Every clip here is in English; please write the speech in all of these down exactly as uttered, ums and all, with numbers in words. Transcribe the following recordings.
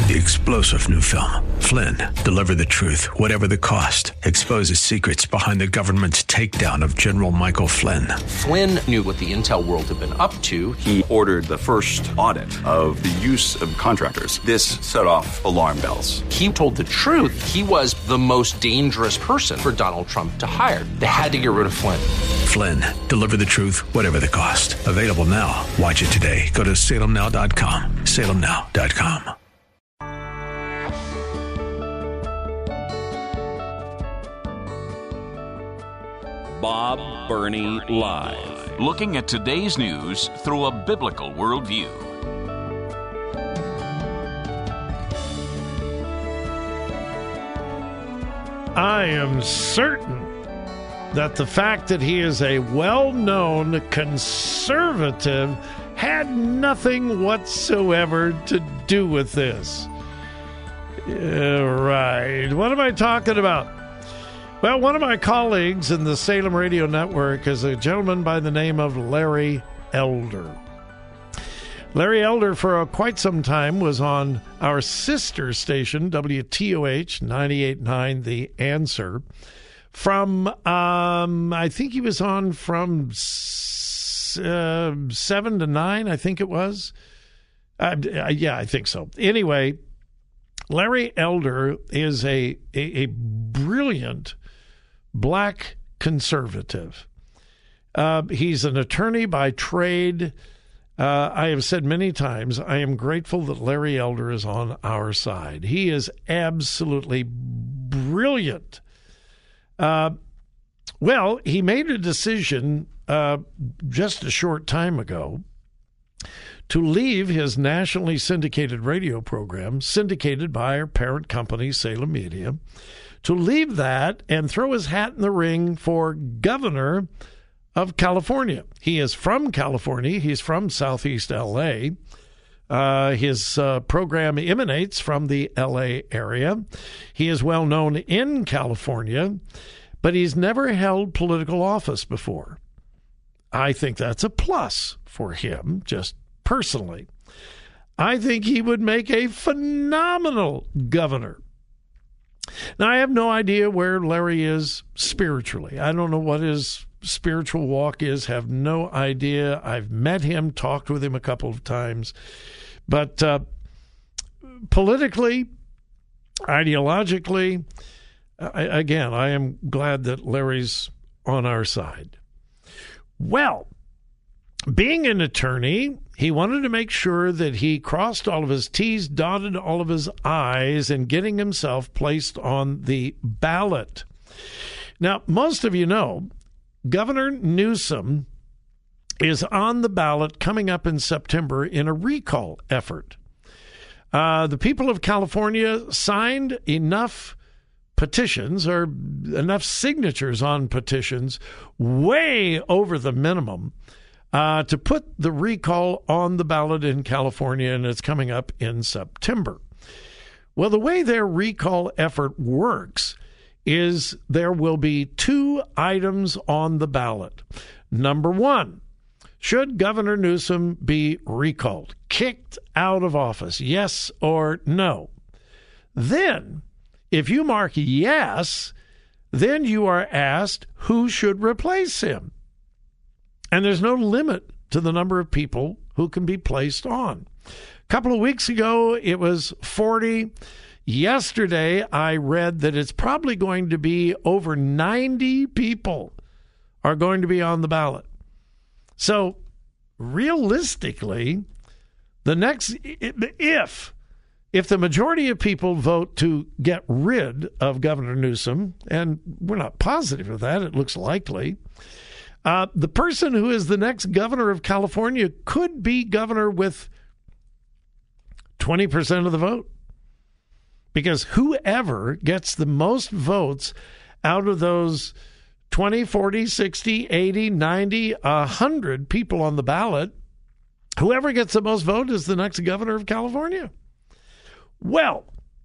The explosive new film, Flynn, deliver the truth, whatever the cost, exposes secrets behind the government's takedown of General Michael Flynn. Flynn knew what the intel world had been up to. He ordered the first audit of the use of contractors. This set off alarm bells. He told the truth. He was the most dangerous person for Donald Trump to hire. They had to get rid of Flynn. Flynn, deliver the truth, whatever the cost. Available now. Watch it today. Go to salem now dot com. salem now dot com. Bob Burney Live. Looking at today's news through a biblical worldview. I am certain that the fact that he is a well-known conservative had nothing whatsoever to do with this. Yeah, right. What am I talking about? Well, one of my colleagues in the Salem Radio Network is a gentleman by the name of Larry Elder. Larry Elder, for uh, quite some time, was on our sister station, W T O H ninety-eight point nine, The Answer. From, um, I think he was on from s- uh, seven to nine, I think it was. Uh, yeah, I think so. Anyway, Larry Elder is a, a, a brilliant black conservative. Uh, he's an attorney by trade. Uh, I have said many times, I am grateful that Larry Elder is on our side. He is absolutely brilliant. Uh, well, he made a decision uh, just a short time ago to leave his nationally syndicated radio program, syndicated by our parent company, Salem Media, to leave that and throw his hat in the ring for governor of California. He is from California. He's from Southeast L A. Uh, his uh, program emanates from the L A area. He is well known in California, but he's never held political office before. I think that's a plus for him, just personally. I think he would make a phenomenal governor. Now, I have no idea where Larry is spiritually. I don't know what his spiritual walk is, have no idea. I've met him, talked with him a couple of times. But uh, politically, ideologically, I, again, I am glad that Larry's on our side. Well, being an attorney, he wanted to make sure that he crossed all of his T's, dotted all of his I's, and getting himself placed on the ballot. Now, most of you know, Governor Newsom is on the ballot coming up in September in a recall effort. Uh, the people of California signed enough petitions or enough signatures on petitions way over the minimum Uh, to put the recall on the ballot in California, and it's coming up in September. Well, the way their recall effort works is there will be two items on the ballot. Number one, should Governor Newsom be recalled, kicked out of office, yes or no? Then, if you mark yes, then you are asked who should replace him. And there's no limit to the number of people who can be placed on. A couple of weeks ago, it was forty. Yesterday, I read that it's probably going to be over ninety people are going to be on the ballot. So, realistically, the next, if, if the majority of people vote to get rid of Governor Newsom, and we're not positive of that, it looks likely, Uh, the person who is the next governor of California could be governor with twenty percent of the vote. Because whoever gets the most votes out of those twenty, forty, sixty, eighty, ninety, one hundred people on the ballot, whoever gets the most vote is the next governor of California. Well,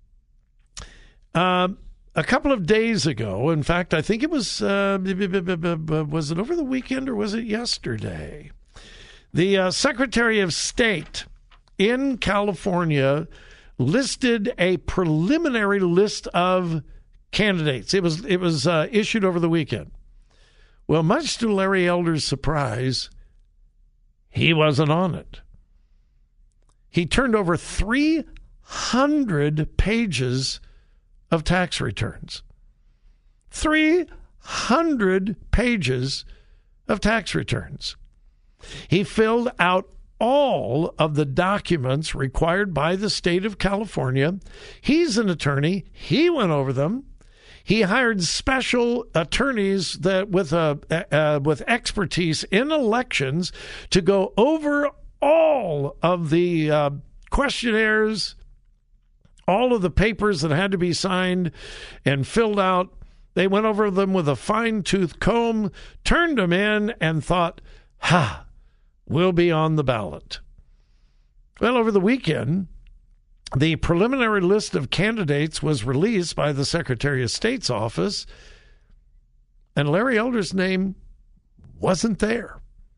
um, a couple of days ago, in fact, I think it was, uh, was it over the weekend or was it yesterday? The uh, Secretary of State in California listed a preliminary list of candidates. It was it was uh, issued over the weekend. Well, much to Larry Elder's surprise, he wasn't on it. He turned over three hundred pages of tax returns. three hundred pages of tax returns. He filled out all of the documents required by the state of California. He's an attorney. He went over them. He hired special attorneys that with a uh, with expertise in elections to go over all of the uh, questionnaires, all of the papers that had to be signed and filled out. They went over them with a fine-tooth comb, turned them in, and thought, ha, we'll be on the ballot. Well, over the weekend, the preliminary list of candidates was released by the Secretary of State's office, and Larry Elder's name wasn't there.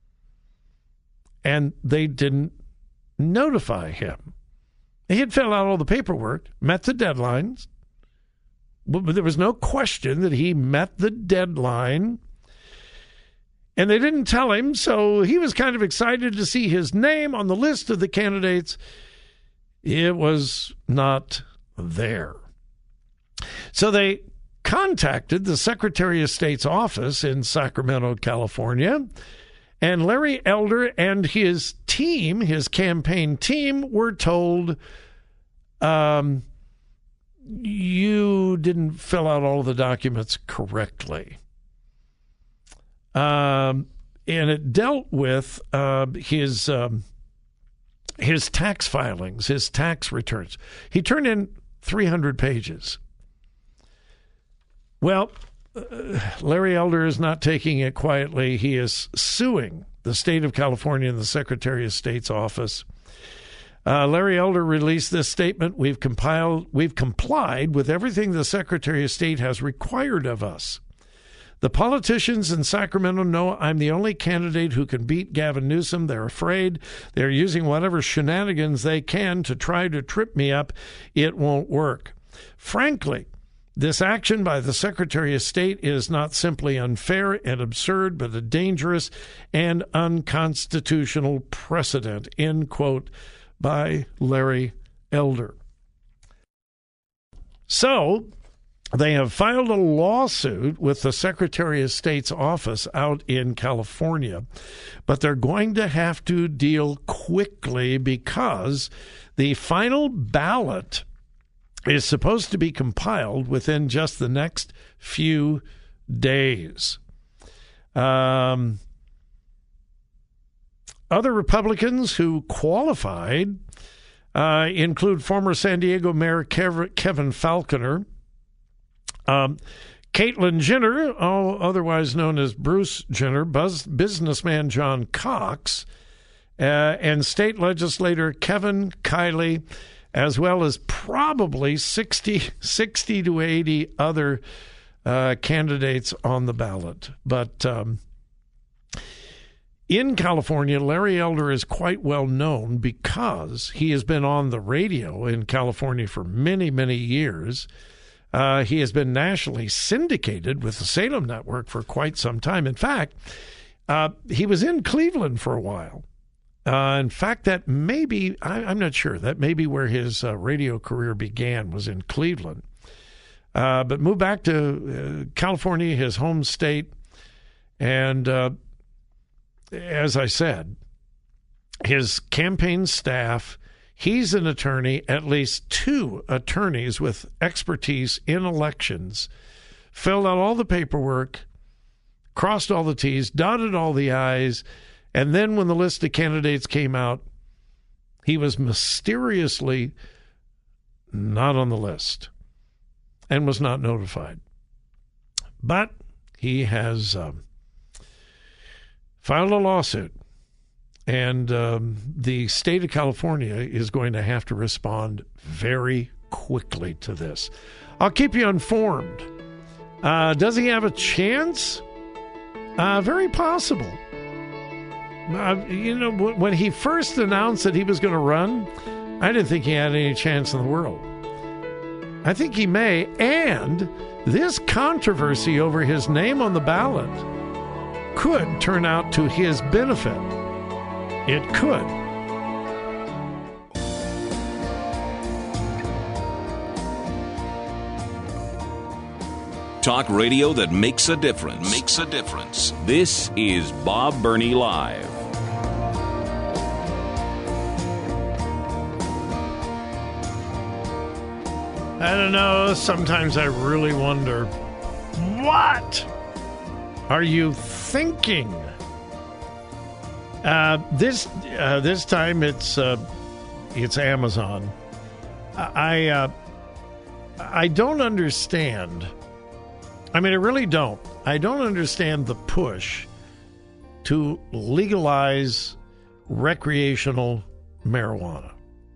And they didn't notify him. He had filled out all the paperwork, met the deadlines, but there was no question that he met the deadline. And they didn't tell him, so he was kind of excited to see his name on the list of the candidates. It was not there. So they contacted the Secretary of State's office in Sacramento, California, and Larry Elder and his team, his campaign team, were told, um, you didn't fill out all the documents correctly. Um, and it dealt with uh, his um, his tax filings, his tax returns. He turned in three hundred pages. Well, uh, Larry Elder is not taking it quietly. He is suing the state of California and the Secretary of State's office. Uh, Larry Elder released this statement. We've compiled, we've complied with everything the Secretary of State has required of us. The politicians in Sacramento know I'm the only candidate who can beat Gavin Newsom. They're afraid. They're using whatever shenanigans they can to try to trip me up. It won't work. Frankly, this action by the Secretary of State is not simply unfair and absurd, but a dangerous and unconstitutional precedent, end quote, by Larry Elder. So they have filed a lawsuit with the Secretary of State's office out in California, but they're going to have to deal quickly because the final ballot is supposed to be compiled within just the next few days. Um, other Republicans who qualified uh, include former San Diego Mayor Kev- Kevin Falconer, um, Caitlyn Jenner, oh, otherwise known as Bruce Jenner, buzz, businessman John Cox, uh, and state legislator Kevin Kiley, as well as probably sixty, sixty to eighty other uh, candidates on the ballot. But um, in California, Larry Elder is quite well known because he has been on the radio in California for many, many years. Uh, he has been nationally syndicated with the Salem Network for quite some time. In fact, uh, he was in Cleveland for a while. Uh, in fact, that may be, I, I'm not sure, that may be where his uh, radio career began, was in Cleveland. Uh, but moved back to uh, California, his home state. And uh, as I said, his campaign staff, he's an attorney, at least two attorneys with expertise in elections, filled out all the paperwork, crossed all the T's, dotted all the I's, and then when the list of candidates came out, he was mysteriously not on the list and was not notified. But he has um, filed a lawsuit, and um, the state of California is going to have to respond very quickly to this. I'll keep you informed. Uh, does he have a chance? Uh, very possible. Uh, you know, when he first announced that he was going to run, I didn't think he had any chance in the world. I think he may, and this controversy over his name on the ballot could turn out to his benefit. It could. Talk radio that makes a difference. Makes a difference. This is Bob Burney Live. I don't know. Sometimes I really wonder, what are you thinking? Uh, this uh, this time it's uh, it's Amazon. I uh, I don't understand. I mean, I really don't. I don't understand the push to legalize recreational marijuana.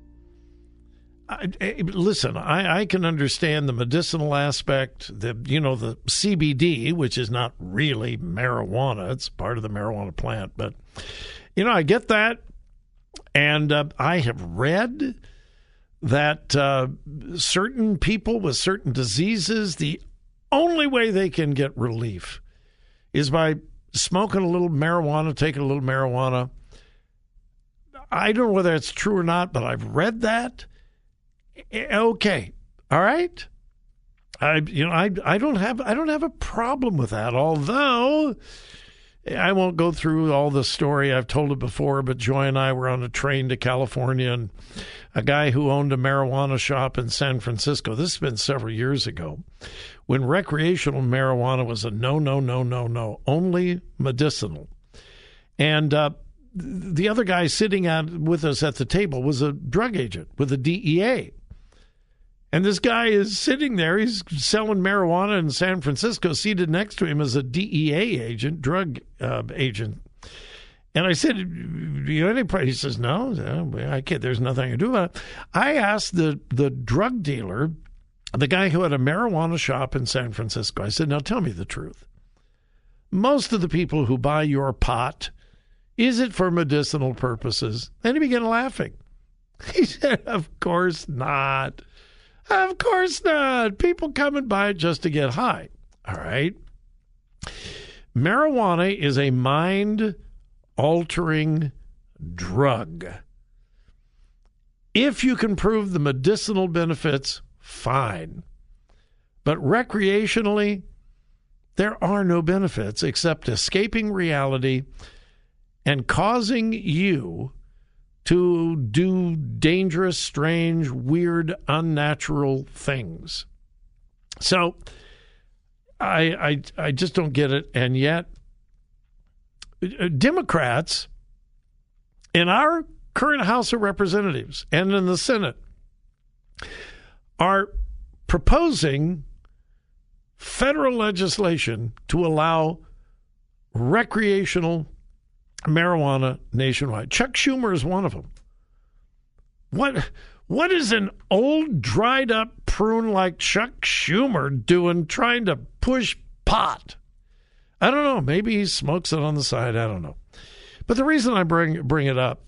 I, I, listen, I, I can understand the medicinal aspect, the you know the C B D, which is not really marijuana; it's part of the marijuana plant. But you know, I get that, and uh, I have read that uh, certain people with certain diseases, the only way they can get relief is by smoking a little marijuana, taking a little marijuana. I don't know whether it's true or not, but I've read that. Okay, all right. I you know I I don't have I don't have a problem with that. Although I won't go through all the story. I've told it before. But Joy and I were on a train to California, and a guy who owned a marijuana shop in San Francisco. This has been several years ago, when recreational marijuana was a no, no, no, no, no, only medicinal. And uh, the other guy sitting at, with us at the table was a drug agent with the D E A. And this guy is sitting there. He's selling marijuana in San Francisco. Seated next to him is a D E A agent, drug uh, agent. And I said, "Do you have any price?" He says, "No, I can't. There's nothing I can do about it." I asked the, the drug dealer, the guy who had a marijuana shop in San Francisco, I said, "Now tell me the truth. Most of the people who buy your pot, is it for medicinal purposes?" And he began laughing. He said, "Of course not. Of course not. People come and buy it just to get high." All right. Marijuana is a mind-altering drug. If you can prove the medicinal benefits, fine. But recreationally, there are no benefits except escaping reality and causing you to do dangerous, strange, weird, unnatural things. So I, I, I just don't get it. And yet, Democrats in our current House of Representatives and in the Senate are proposing federal legislation to allow recreational marijuana nationwide. Chuck Schumer is one of them. What what is an old, dried up prune like Chuck Schumer doing trying to push pot? I don't know. Maybe he smokes it on the side. I don't know. But the reason I bring bring it up,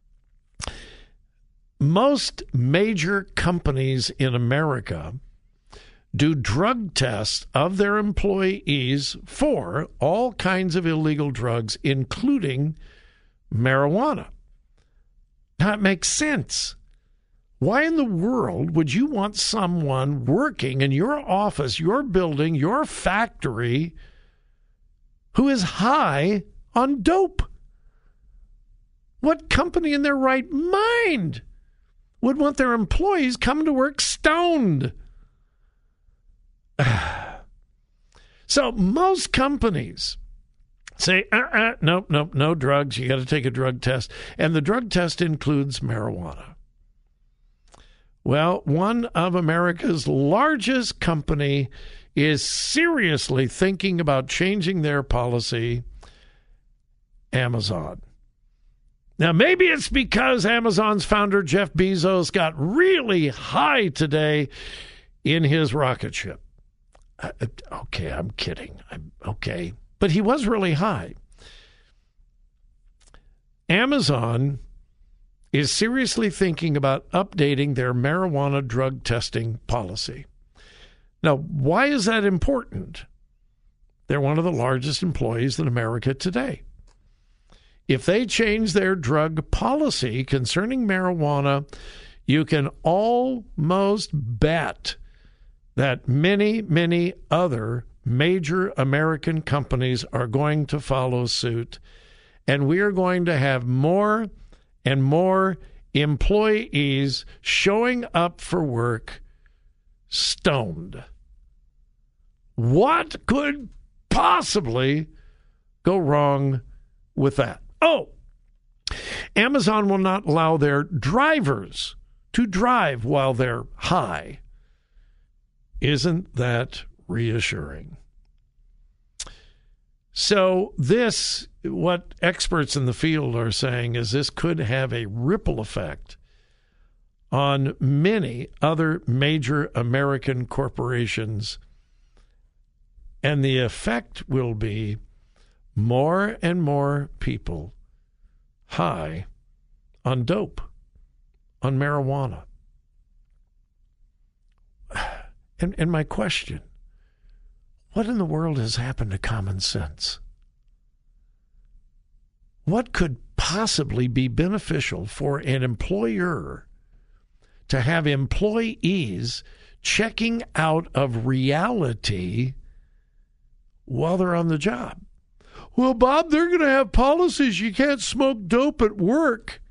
most major companies in America do drug tests of their employees for all kinds of illegal drugs, including marijuana. Now, it makes sense. Why in the world would you want someone working in your office, your building, your factory, who is high on dope? What company in their right mind would want their employees coming to work stoned? So most companies say, uh-uh, nope, nope, no drugs. You got to take a drug test. And the drug test includes marijuana. Well, one of America's largest company is seriously thinking about changing their policy, Amazon. Now, maybe it's because Amazon's founder, Jeff Bezos, got really high today in his rocket ship. Uh, okay, I'm kidding. I'm okay. But he was really high. Amazon is seriously thinking about updating their marijuana drug testing policy. Now, why is that important? They're one of the largest employees in America today. If they change their drug policy concerning marijuana, you can almost bet that many, many other major American companies are going to follow suit, and we are going to have more and more employees showing up for work stoned. What could possibly go wrong with that? Oh, Amazon will not allow their drivers to drive while they're high. Isn't that reassuring? So this, what experts in the field are saying, is this could have a ripple effect on many other major American corporations, and the effect will be more and more people high on dope, on marijuana. And, and my question, what in the world has happened to common sense? What could possibly be beneficial for an employer to have employees checking out of reality while they're on the job? Well, Bob, they're going to have policies. You can't smoke dope at work.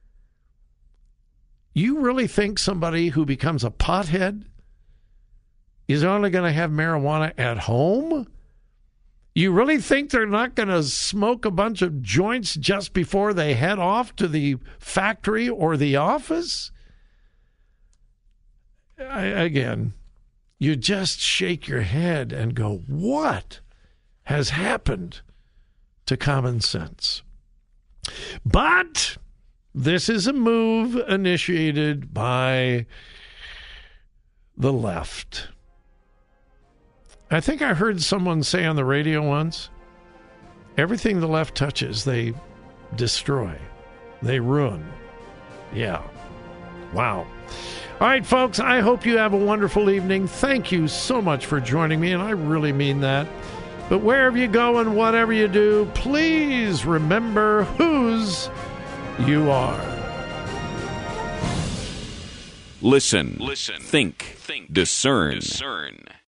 You really think somebody who becomes a pothead is only going to have marijuana at home? You really think they're not going to smoke a bunch of joints just before they head off to the factory or the office? I, again, you just shake your head and go, what has happened to common sense? But this is a move initiated by the left. I think I heard someone say on the radio once, everything the left touches, they destroy. They ruin. Yeah. Wow. All right, folks, I hope you have a wonderful evening. Thank you so much for joining me, and I really mean that. But wherever you go and whatever you do, please remember whose you are. Listen, Listen. Think. Think. Discern. Discern.